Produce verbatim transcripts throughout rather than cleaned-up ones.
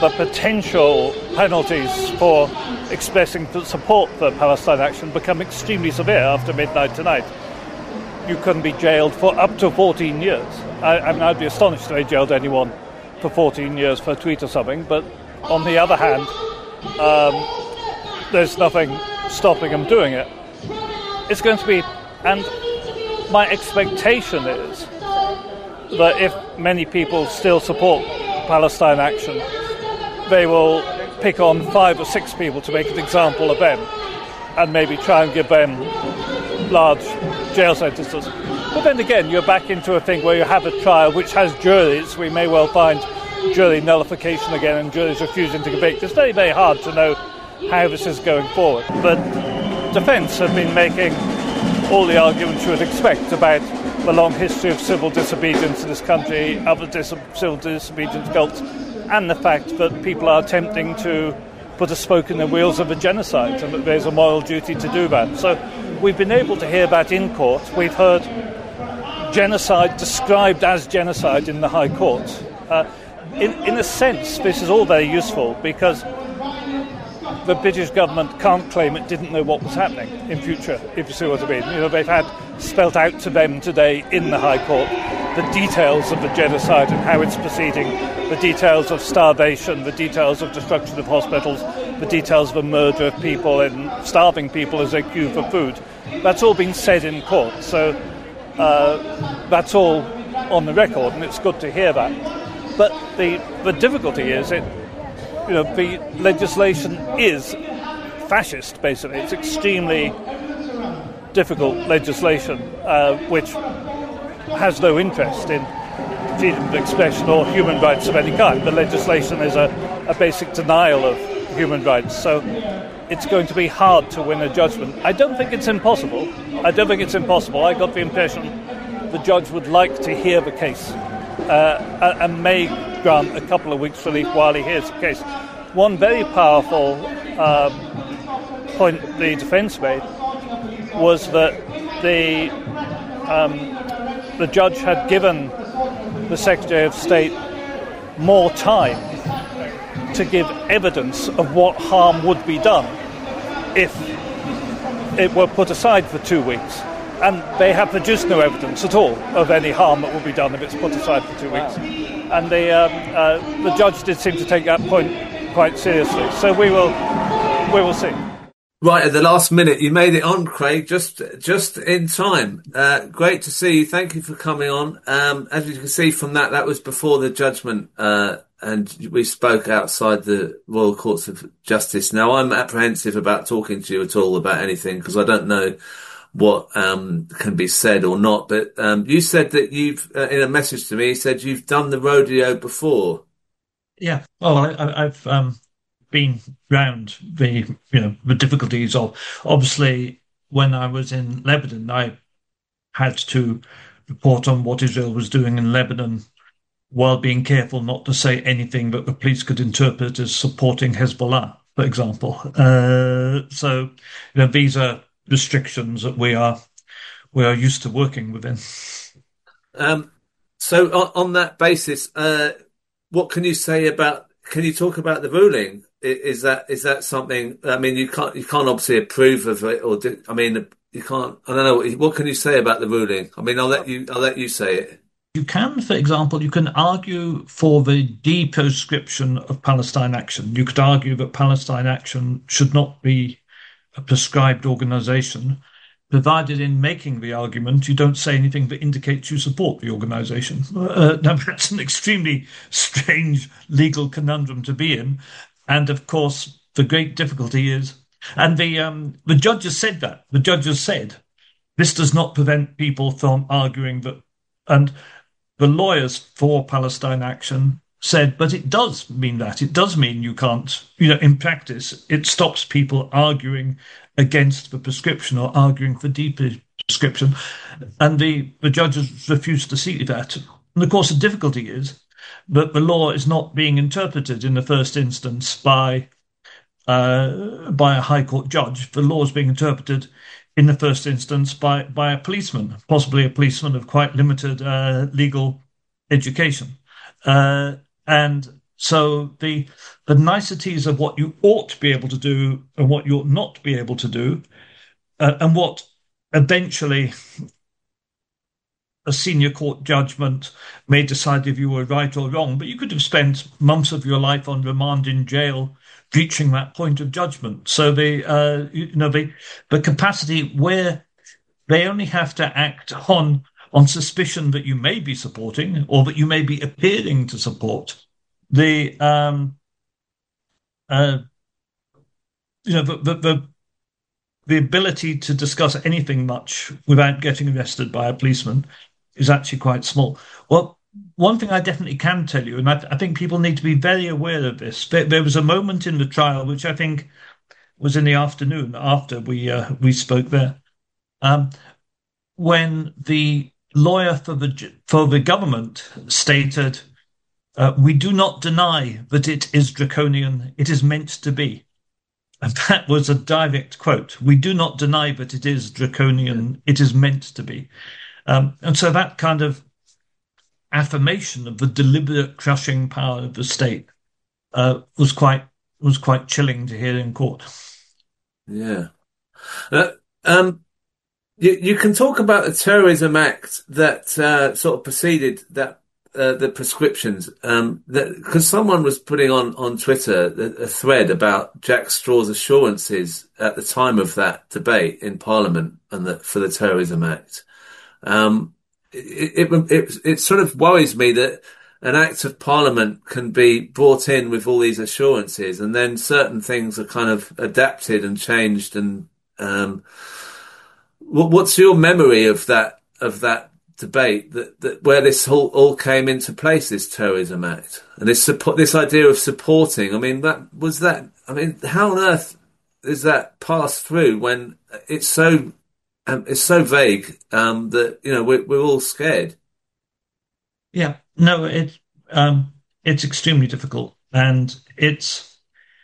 the potential penalties for expressing support for Palestine Action become extremely severe after midnight tonight. You can be jailed for up to fourteen years. I, I mean, I'd be astonished if they jailed anyone for fourteen years for a tweet or something, but on the other hand, um, there's nothing stopping them doing it. It's going to be, and my expectation is that if many people still support Palestine Action, they will pick on five or six people to make an example of them and maybe try and give them large jail sentences. But then again, you're back into a thing where you have a trial which has juries. We may well find jury nullification again and juries refusing to convict. It's very, very hard to know how this is going forward. But defence have been making all the arguments you would expect about the long history of civil disobedience in this country, other dis- civil disobedience cults, and the fact that people are attempting to put a spoke in the wheels of a genocide and that there's a moral duty to do that. So we've been able to hear that in court. We've heard genocide described as genocide in the High Court. Uh, in, in a sense, this is all very useful because the British government can't claim it didn't know what was happening in future, if you see what I mean. You know, they've had spelt out to them today in the High Court the details of the genocide and how it's proceeding, the details of starvation, the details of destruction of hospitals, the details of the murder of people and starving people as they queue for food. That's all been said in court, so uh, that's all on the record, and it's good to hear that. But the the difficulty is it. You know, the legislation is fascist, basically. It's extremely difficult legislation, uh, which has no interest in freedom of expression or human rights of any kind. The legislation is a, a basic denial of human rights, so it's going to be hard to win a judgment. I don't think it's impossible. I don't think it's impossible. I got the impression the judge would like to hear the case uh, and may grant a couple of weeks relief while he hears the case. One very powerful uh, point the defence made was that the um, the judge had given the Secretary of State more time to give evidence of what harm would be done if it were put aside for two weeks. And they have produced no evidence at all of any harm that will be done if it's put aside for two weeks. And the um, uh, the judge did seem to take that point quite seriously. So we will we will see. Right at the last minute, you made it on, Craig, just just in time. Uh, great to see you. Thank you for coming on. Um, as you can see from that, that was before the judgment, uh, and we spoke outside the Royal Courts of Justice. Now, I'm apprehensive about talking to you at all about anything because I don't know what um, can be said or not. But um, you said that you've, uh, in a message to me, you said you've done the rodeo before. Yeah, well, I, I've um, been round the, you know, the difficulties of, obviously, when I was in Lebanon, I had to report on what Israel was doing in Lebanon while being careful not to say anything that the police could interpret as supporting Hezbollah, for example. Uh, so, you know, these are restrictions that we are we are used to working within. Um, so on, on that basis, uh, what can you say about? Can you talk about the ruling? Is that is that something? I mean, you can't you can't obviously approve of it, or do, I mean, you can't. I don't know. What can you say about the ruling? I mean, I'll let you I'll let you say it. You can, for example, you can argue for the deproscription of Palestine Action. You could argue that Palestine Action should not be a prescribed organisation, provided in making the argument you don't say anything that indicates you support the organisation. Uh, now, that's an extremely strange legal conundrum to be in. And, of course, the great difficulty is, and the um, the judges said that. The judges said, this does not prevent people from arguing that, and the lawyers for Palestine Action said, but it does mean that. It does mean you can't, you know, in practice, it stops people arguing against the prescription or arguing for deprescription. And the, the judges refused to see that. And of course, the difficulty is that the law is not being interpreted in the first instance by uh, by a High Court judge. The law is being interpreted in the first instance by, by a policeman, possibly a policeman of quite limited uh, legal education. Uh, and So the the niceties of what you ought to be able to do and what you ought not to be able to do, uh, and what eventually a senior court judgment may decide if you were right or wrong, but you could have spent months of your life on remand in jail reaching that point of judgment. So the uh, you know the the capacity where they only have to act on on suspicion that you may be supporting or that you may be appearing to support the um uh you know the the, the the ability to discuss anything much without getting arrested by a policeman is actually quite small. Well, one thing I definitely can tell you, and I, I think people need to be very aware of this. There, there was a moment in the trial, which I think was in the afternoon after we uh, we spoke there, um, when the lawyer for the for the government stated, uh, "We do not deny that it is draconian. It is meant to be." And that was a direct quote. "We do not deny that it is draconian. It is meant to be." Um, and so that kind of affirmation of the deliberate crushing power of the state uh, was quite was quite chilling to hear in court. Yeah. Uh, um, you, you can talk about the Terrorism Act that uh, sort of preceded that uh, the prescriptions. Um, because someone was putting on on Twitter a, a thread about Jack Straw's assurances at the time of that debate in Parliament and the, for the Terrorism Act. Um, it, it, it, it sort of worries me that an act of parliament can be brought in with all these assurances and then certain things are kind of adapted and changed. And, um, what's your memory of that, of that debate that, that where this all, all came into place, this Terrorism Act and this support, this idea of supporting? I mean, that was that, I mean, how on earth is that passed through when it's so, Um, it's so vague um, that, you know, we're, we're all scared. Yeah, no, it, um, it's extremely difficult, and it's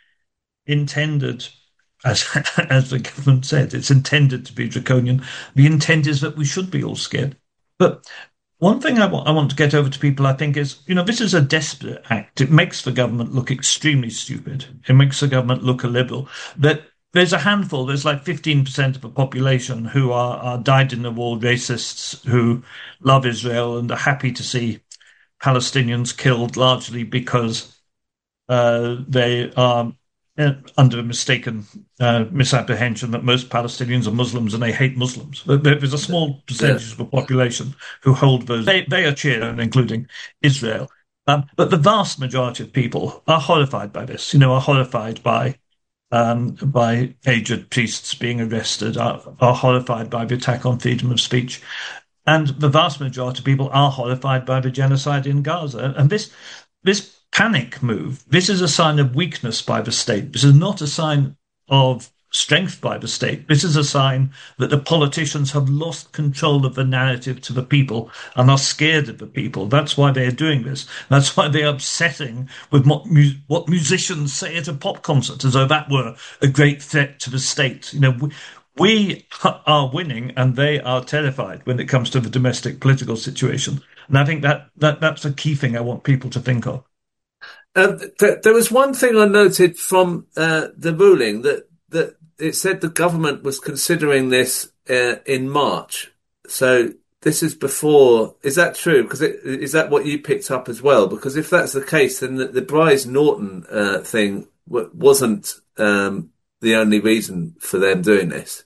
intended, as as the government said, it's intended to be draconian. The intent is that we should be all scared. But one thing I want, I want to get over to people, I think, is, you know, this is a desperate act. It makes the government look extremely stupid. It makes the government look illiberal. That there's a handful, there's like fifteen percent of the population who are, are dyed-in-the-wool racists who love Israel and are happy to see Palestinians killed largely because uh, they are uh, under a mistaken uh, misapprehension that most Palestinians are Muslims and they hate Muslims. There's a small percentage yeah. of the population who hold those. They, they are cheering, including Israel. Um, but the vast majority of people are horrified by this, you know, are horrified by Um, by aged priests being arrested, are, are horrified by the attack on freedom of speech. And the vast majority of people are horrified by the genocide in Gaza. And this, this panic move, this is a sign of weakness by the state. This is not a sign of strength by the state. This is a sign that the politicians have lost control of the narrative to the people and are scared of the people. That's why they're doing this. That's why they're upsetting with what, mu- what musicians say at a pop concert, as though that were a great threat to the state. You know, we, we are winning and they are terrified when it comes to the domestic political situation. And I think that, that that's a key thing I want people to think of. Uh, th- there was one thing I noted from uh, the ruling that that it said the government was considering this uh, in March. So this is before. Is that true? Because it, is that what you picked up as well? Because if that's the case, then the, the Bryce Norton uh, thing w- wasn't um, the only reason for them doing this.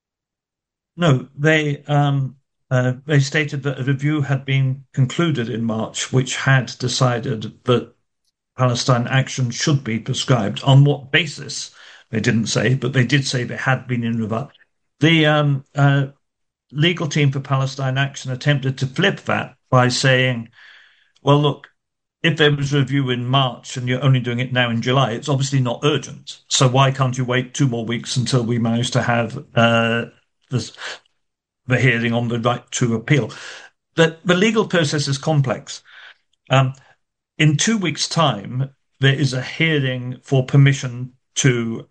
No, they um, uh, they stated that a review had been concluded in March, which had decided that Palestine action should be prescribed. On what basis? They didn't say, but they did say they had been in review. The um, uh, legal team for Palestine Action attempted to flip that by saying, well, look, if there was a review in March and you're only doing it now in July, it's obviously not urgent. So why can't you wait two more weeks until we manage to have uh, this, the hearing on the right to appeal? The, the legal process is complex. Um, in two weeks' time, there is a hearing for permission to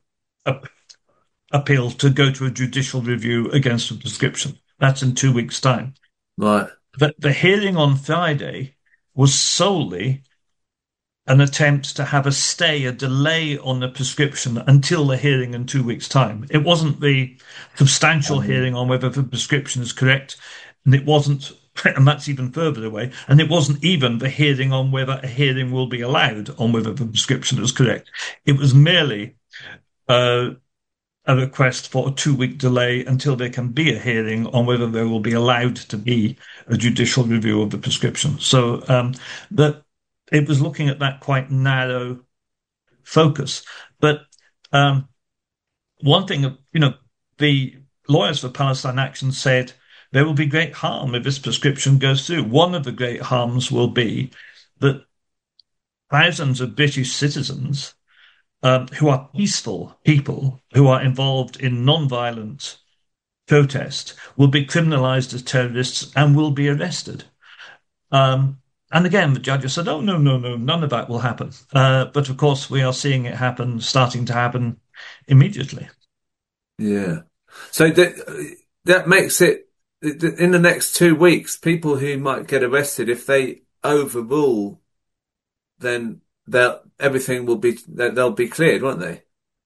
appeal to go to a judicial review against a prescription. That's in two weeks' time. Right. But the hearing on Friday was solely an attempt to have a stay, a delay on the prescription until the hearing in two weeks' time. It wasn't the substantial Um, hearing on whether the prescription is correct, and it wasn't, and that's even further away, and it wasn't even the hearing on whether a hearing will be allowed on whether the prescription is correct. It was merely uh, a request for a two-week delay until there can be a hearing on whether there will be allowed to be a judicial review of the prescription. So um, that it was looking at that quite narrow focus. But um, one thing, you know, the lawyers for Palestine Action said there will be great harm if this prescription goes through. One of the great harms will be that thousands of British citizens um, who are peaceful people, who are involved in non-violent protest, will be criminalized as terrorists and will be arrested. Um, and again, the judges said, oh, no, no, no, none of that will happen. Uh, but of course, we are seeing it happen, starting to happen immediately. Yeah. So that, that makes it, in the next two weeks, people who might get arrested, if they overrule, then they'll, everything will be, they'll be cleared, won't they?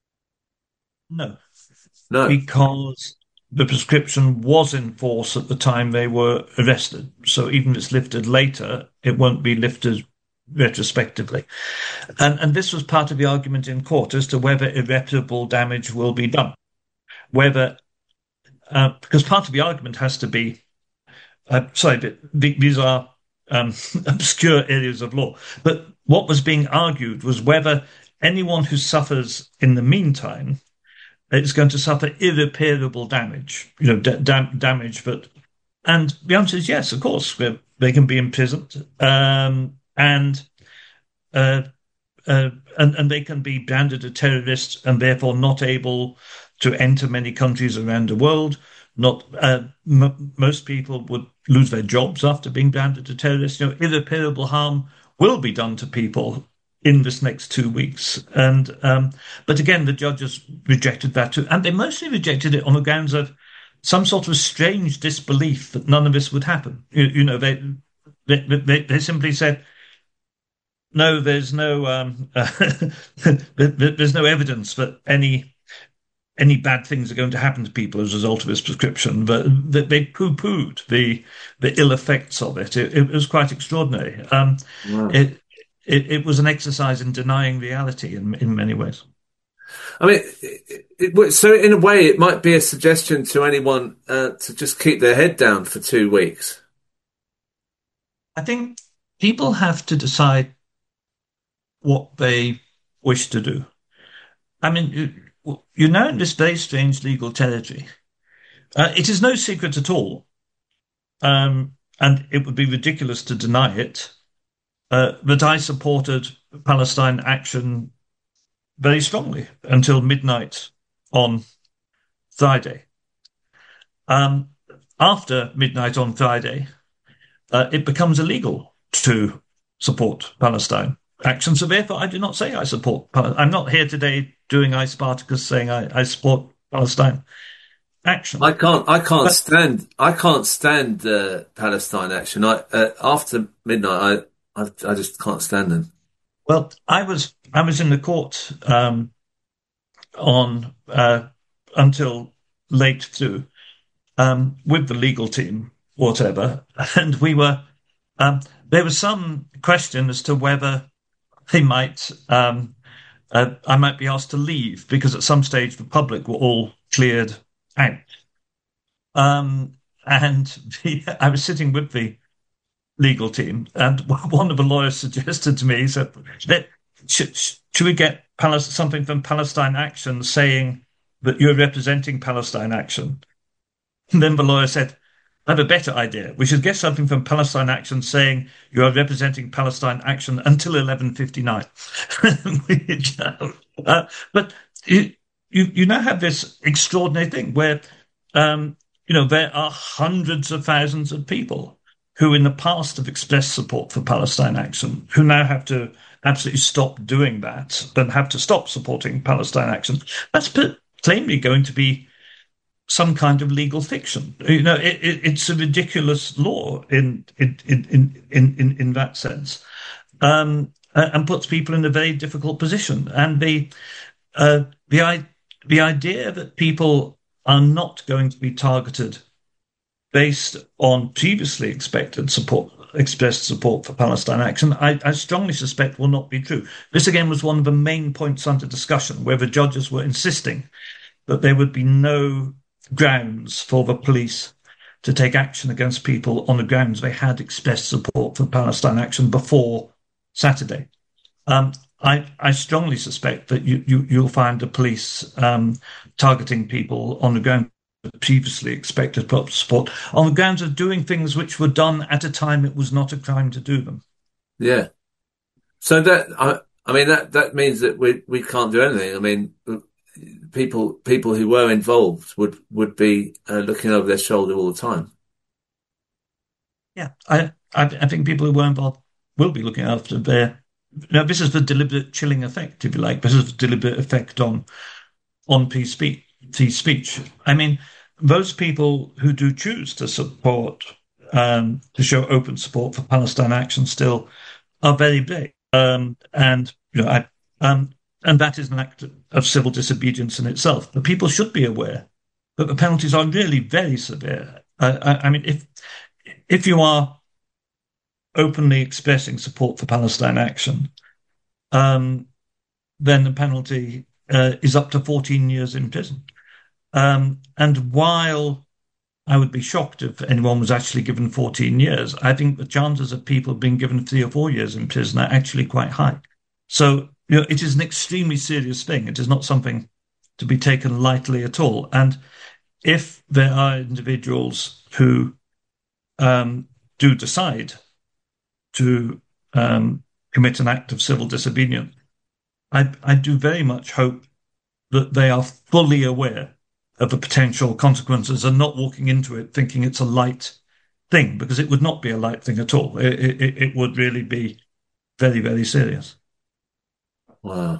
No. No. Because the prescription was in force at the time they were arrested. So even if it's lifted later, it won't be lifted retrospectively. And, and this was part of the argument in court as to whether irreparable damage will be done. Whether, uh, because part of the argument has to be, uh, sorry, but these are um, obscure areas of law. But what was being argued was whether anyone who suffers in the meantime is going to suffer irreparable damage, you know, da- damage. But, and the answer is yes, of course, they can be imprisoned, um, and, uh, uh, and and they can be branded a terrorist and therefore not able to enter many countries around the world. Not uh, m- most people would lose their jobs after being branded a terrorist. You know, irreparable harm will be done to people in this next two weeks. And um, but again, the judges rejected that too. And they mostly rejected it on the grounds of some sort of strange disbelief that none of this would happen. You, you know, they, they they they simply said, no, there's no um, uh, there's no evidence that any any bad things are going to happen to people as a result of this prescription. But they poo-pooed the the ill effects of it. It, it was quite extraordinary. Um, Wow. It, It, it was an exercise in denying reality in, in many ways. I mean, it, it, so in a way, it might be a suggestion to anyone uh, to just keep their head down for two weeks. I think people have to decide what they wish to do. I mean, you, you're now in this very strange legal territory. Uh, it is no secret at all, um, and it would be ridiculous to deny it, Uh, that I supported Palestine Action very strongly until midnight on Friday. Um, after midnight on Friday, uh, it becomes illegal to support Palestine Action. So therefore, I do not say I support Palestine. I'm not here today doing I Spartacus saying I, I support Palestine Action. I can't. I can't but, stand. I can't stand uh, Palestine Action. I uh, after midnight. I. I, I just can't stand them. Well, I was I was in the court um, on uh, until late through um, with the legal team, whatever, and we were. Um, there was some question as to whether they might um, uh, I might be asked to leave because at some stage the public were all cleared out, um, and the, I was sitting with the legal team, and one of the lawyers suggested to me, he said, should, should we get Palestine, something from Palestine Action saying that you're representing Palestine Action? And then the lawyer said, I have a better idea. We should get something from Palestine Action saying you are representing Palestine Action until eleven fifty-nine. uh, but you, you, you now have this extraordinary thing where, um, you know, there are hundreds of thousands of people who in the past have expressed support for Palestine Action, who now have to absolutely stop doing that and have to stop supporting Palestine Action. That's plainly going to be some kind of legal fiction. You know, it, it, it's a ridiculous law in in in in in, in that sense. Um, uh, and puts people in a very difficult position. And the uh, the the idea that people are not going to be targeted based on previously expected support, expressed support for Palestine action, I, I strongly suspect will not be true. This again was one of the main points under discussion, where the judges were insisting that there would be no grounds for the police to take action against people on the grounds they had expressed support for Palestine action before Saturday. Um, I, I strongly suspect that you, you, you'll find the police um, targeting people on the ground previously expected support, on the grounds of doing things which were done at a time it was not a crime to do them. Yeah. So that, I, I mean, that, that means that we, we can't do anything. I mean, people, people who were involved would, would be uh, looking over their shoulder all the time. Yeah. I, I, I think people who were involved will be looking after their, now this is the deliberate chilling effect, if you like. This is the deliberate effect on, on peace speech. speech. I mean, those people who do choose to support, um, to show open support for Palestine action still are very brave. Um, and, you know, I, um, and that is an act of civil disobedience in itself. But people should be aware that the penalties are really very severe. Uh, I, I mean, if, if you are openly expressing support for Palestine action, um, then the penalty uh, is up to fourteen years in prison. Um, and while I would be shocked if anyone was actually given fourteen years, I think the chances of people being given three or four years in prison are actually quite high. So, you know, it is an extremely serious thing. It is not something to be taken lightly at all. And if there are individuals who um, do decide to um, commit an act of civil disobedience, I, I do very much hope that they are fully aware of the potential consequences and not walking into it thinking it's a light thing, because it would not be a light thing at all. It, it, it would really be very, very serious. Wow.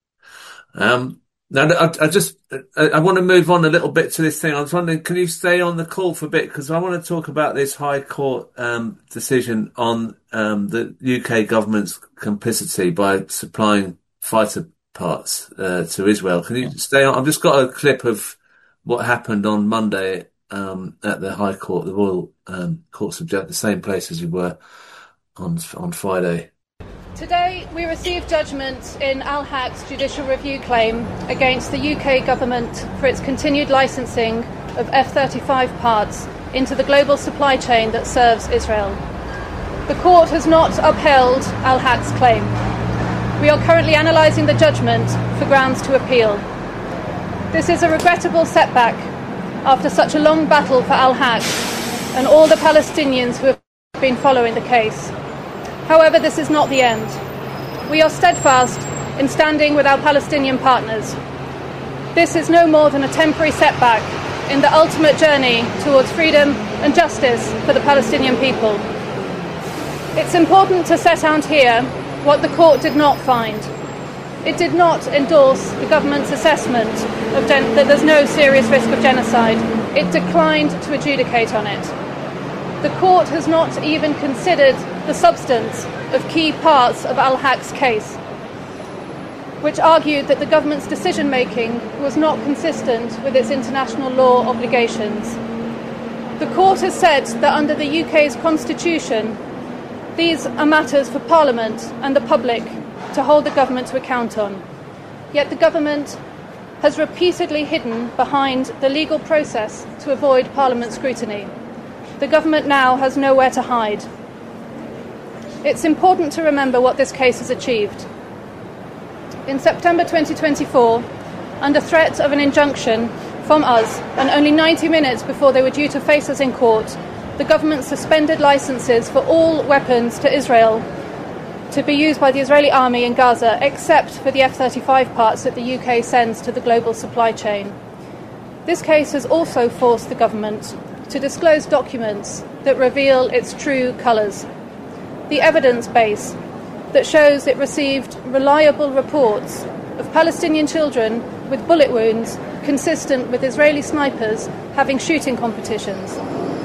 Um, now, I, I just, I, I want to move on a little bit to this thing. I was wondering, can you stay on the call for a bit? Because I want to talk about this High Court um, decision on um, the U K government's complicity by supplying fighter parts uh, to Israel. Can you stay on? I've just got a clip of what happened on Monday um, at the High Court, the Royal um, Courts of Justice, the same place as you were on on Friday. Today we received judgment in Al-Haq's judicial review claim against the U K government for its continued licensing of F thirty-five parts into the global supply chain that serves Israel. The court has not upheld Al-Haq's claim. We are currently analysing the judgment for grounds to appeal. This is a regrettable setback after such a long battle for Al-Haq and all the Palestinians who have been following the case. However, this is not the end. We are steadfast in standing with our Palestinian partners. This is no more than a temporary setback in the ultimate journey towards freedom and justice for the Palestinian people. It's important to set out here what the court did not find. It did not endorse the government's assessment of gen- that there's no serious risk of genocide. It declined to adjudicate on it. The court has not even considered the substance of key parts of Al-Haq's case, which argued that the government's decision-making was not consistent with its international law obligations. The court has said that under the U K's constitution, these are matters for Parliament and the public to hold the government to account on. Yet the government has repeatedly hidden behind the legal process to avoid Parliament scrutiny. The government now has nowhere to hide. It's important to remember what this case has achieved. In September twenty twenty-four, under threat of an injunction from us, and only ninety minutes before they were due to face us in court, the government suspended licenses for all weapons to Israel to be used by the Israeli army in Gaza, except for the F thirty-five parts that the U K sends to the global supply chain. This case has also forced the government to disclose documents that reveal its true colours. The evidence base that shows it received reliable reports of Palestinian children with bullet wounds consistent with Israeli snipers having shooting competitions,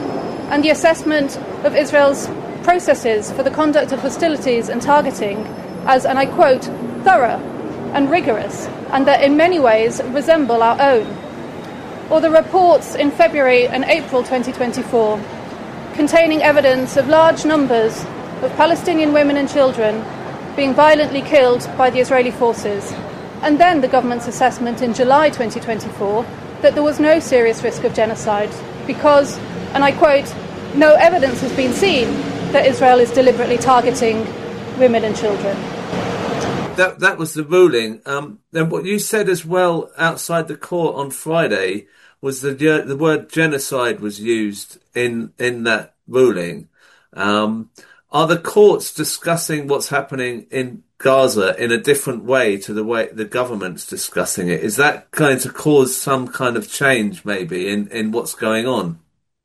and the assessment of Israel's processes for the conduct of hostilities and targeting as, and I quote, thorough and rigorous, and that in many ways resemble our own. Or the reports in February and April twenty twenty-four containing evidence of large numbers of Palestinian women and children being violently killed by the Israeli forces. And then the government's assessment in July twenty twenty-four that there was no serious risk of genocide because, and I quote, no evidence has been seen that Israel is deliberately targeting women and children. That that was the ruling. Um, then what you said as well outside the court on Friday was that the, the word genocide was used in in that ruling. Um, are the courts discussing what's happening in Gaza in a different way to the way the government's discussing it? Is that going to cause some kind of change, maybe, in, in what's going on?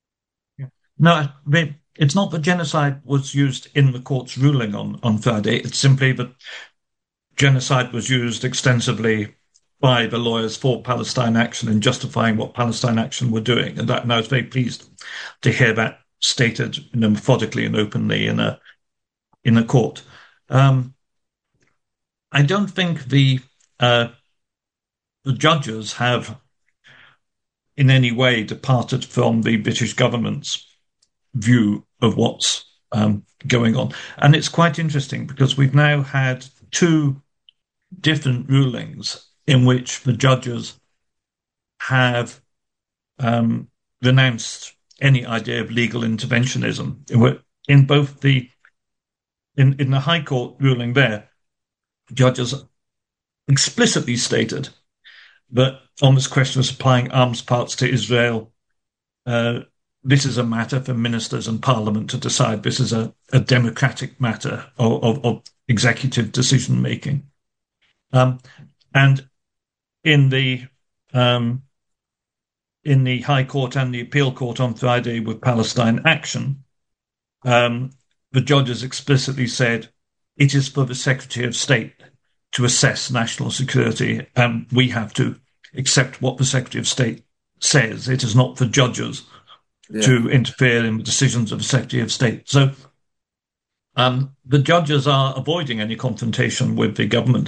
No, it's not that genocide was used in the court's ruling on, on Friday. It's simply that genocide was used extensively by the lawyers for Palestine Action in justifying what Palestine Action were doing. And, that, and I was very pleased to hear that stated, you know, methodically and openly in a in a court. Um, I don't think the uh, the judges have in any way departed from the British government's view of what's um, going on. And it's quite interesting because we've now had two different rulings in which the judges have um, renounced any idea of legal interventionism. In both the in, in the High Court ruling there, judges explicitly stated that on this question of supplying arms parts to Israel, uh, this is a matter for ministers and parliament to decide. This is a, a democratic matter of, of, of executive decision making. Um, and in the um, in the High Court and the Appeal Court on Friday with Palestine Action, um, the judges explicitly said it is for the Secretary of State to assess national security, and we have to accept what the Secretary of State says. It is not for judges yeah. to interfere in the decisions of the Secretary of State. So um, the judges are avoiding any confrontation with the government.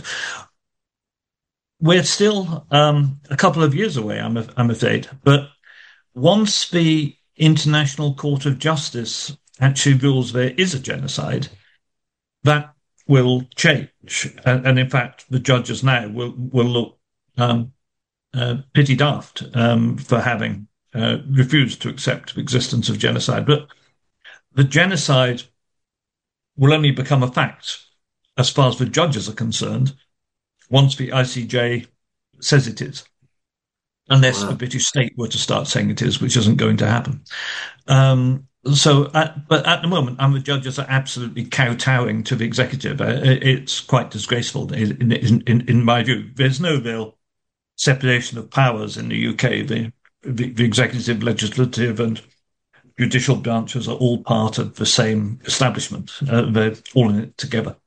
We're still um, a couple of years away, I'm, I'm afraid. But once the International Court of Justice actually rules there is a genocide, that will change. And, and in fact, the judges now will, will look um, uh, pretty daft um, for having uh, refused to accept the existence of genocide. But the genocide will only become a fact, as far as the judges are concerned, once the I C J says it is, unless wow. the British state were to start saying it is, which isn't going to happen. Um, so, at, but at the moment, and the judges are absolutely kowtowing to the executive. Uh, it's quite disgraceful, in, in, in, in my view. There's no real separation of powers in the U K. The, the, the executive, legislative, and judicial branches are all part of the same establishment. Uh, they're all in it together.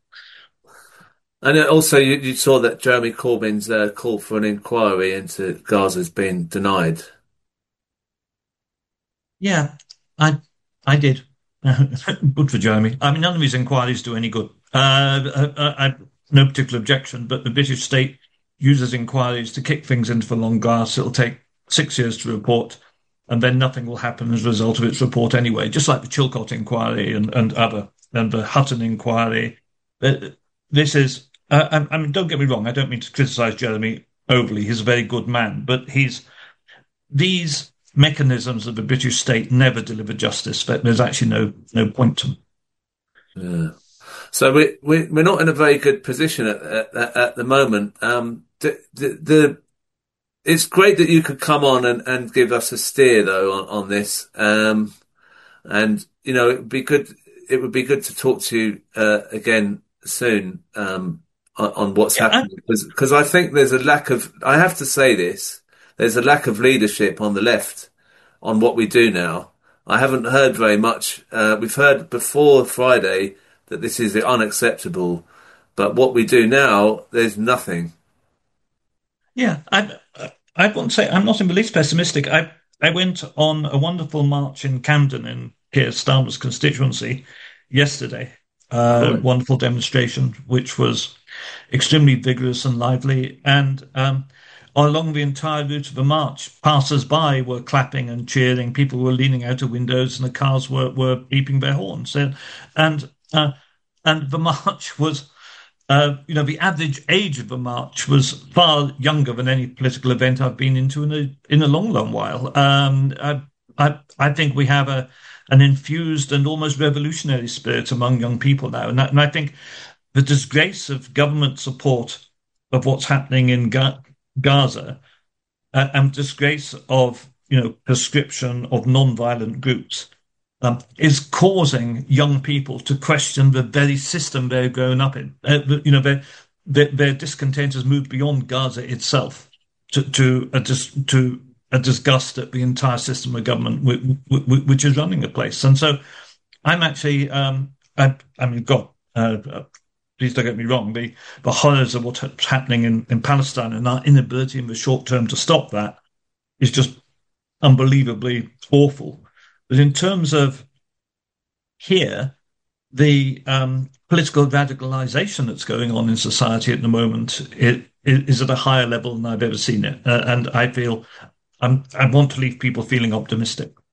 And also, you, you saw that Jeremy Corbyn's uh, call for an inquiry into Gaza has been denied. Yeah, I I did. Good for Jeremy. I mean, none of his inquiries do any good. Uh, I, I have no particular objection, but the British state uses inquiries to kick things into the long grass. It'll take six years to report, and then nothing will happen as a result of its report anyway, just like the Chilcot inquiry and, and other, and the Hutton inquiry. Uh, this is... Uh, I, I mean, don't get me wrong. I don't mean to criticise Jeremy overly. He's a very good man, but he's these mechanisms of the British state never deliver justice. There's actually no no point to them. Yeah. So we we we're not in a very good position at at, at the moment. Um, the, the the it's great that you could come on and, and give us a steer though on on this. Um, and you know it would be good. It would be good to talk to you uh, again soon. Um. on what's yeah, happening, because because I think there's a lack of, I have to say this, there's a lack of leadership on the left on what we do now. I haven't heard very much. Uh, we've heard before Friday that this is unacceptable, but what we do now, there's nothing. Yeah, I I won't say, I'm not in the least pessimistic. I I went on a wonderful march in Camden in Keir Starmer's constituency yesterday, uh, Right. wonderful demonstration, which was extremely vigorous and lively. And um, along the entire route of the march, passers-by were clapping and cheering. People were leaning out of windows, and the cars were, were beeping their horns. And and, uh, and the march was, uh, you know, the average age of the march was far younger than any political event I've been into in a in a long, long while. Um, I, I I think we have a an infused and almost revolutionary spirit among young people now, and, that, and I think the disgrace of government support of what's happening in Ga- Gaza uh, and disgrace of, you know, prescription of non-violent groups um, is causing young people to question the very system they're grown up in. Uh, you know, their, their, their discontent has moved beyond Gaza itself to to a dis, to a disgust at the entire system of government w- w- which is running the place. And so, I'm actually, um, I, I mean, God. Uh, Please don't get me wrong, the, the horrors of what's happening in, in Palestine and our inability in the short term to stop that is just unbelievably awful. But in terms of here, the um, political radicalization that's going on in society at the moment it, it is at a higher level than I've ever seen it. Uh, and I feel I'm, I want to leave people feeling optimistic.